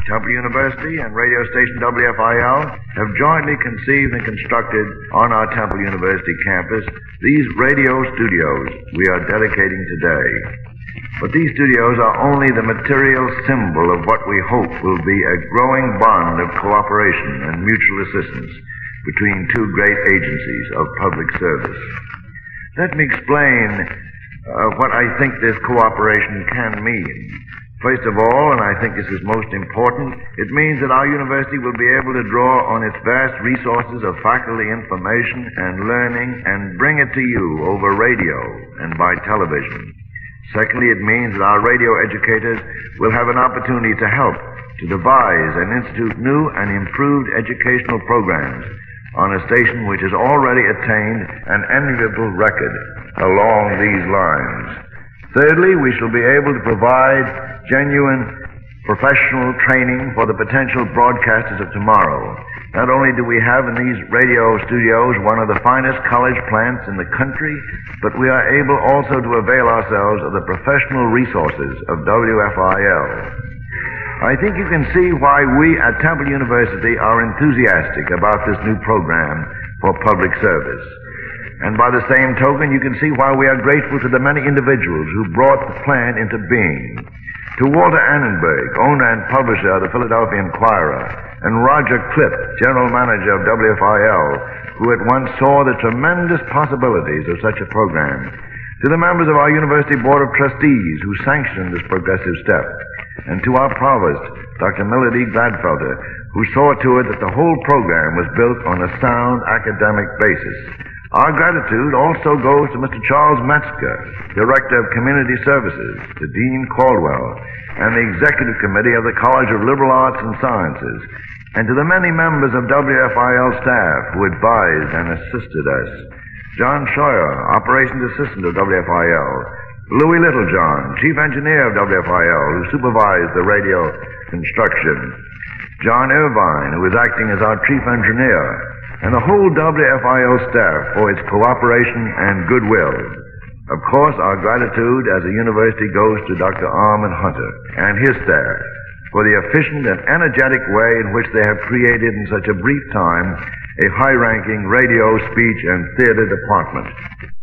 Temple University and radio station WFIL have jointly conceived and constructed on our Temple University campus these radio studios we are dedicating today. But these studios are only the material symbol of what we hope will be a growing bond of cooperation and mutual assistance between two great agencies of public service. Let me explain what I think this cooperation can mean. First of all, and I think this is most important, it means that our university will be able to draw on its vast resources of faculty information and learning and bring it to you over radio and by television. Secondly, it means that our radio educators will have an opportunity to help to devise and institute new and improved educational programs on a station which has already attained an enviable record along these lines. Thirdly, we shall be able to provide genuine professional training for the potential broadcasters of tomorrow. Not only do we have in these radio studios one of the finest college plants in the country, but we are able also to avail ourselves of the professional resources of WFIL. I think you can see why we at Temple University are enthusiastic about this new program for public service. And by the same token, you can see why we are grateful to the many individuals who brought the plan into being. To Walter Annenberg, owner and publisher of the Philadelphia Inquirer, and Roger Clipp, general manager of WFIL, who at once saw the tremendous possibilities of such a program. To the members of our University Board of Trustees who sanctioned this progressive step. And to our provost, Dr. Millard E. Gladfelter, who saw to it that the whole program was built on a sound academic basis. Our gratitude also goes to Mr. Charles Metzger, Director of Community Services, to Dean Caldwell, and the Executive Committee of the College of Liberal Arts and Sciences, and to the many members of WFIL staff who advised and assisted us. John Scheuer, Operations Assistant of WFIL, Louis Littlejohn, Chief Engineer of WFIL, who supervised the radio construction, John Irvine, who is acting as our Chief Engineer, and the whole WFIL staff for its cooperation and goodwill. Of course, our gratitude as a university goes to Dr. Armand Hunter and his staff for the efficient and energetic way in which they have created in such a brief time a high-ranking radio, speech, and theater department.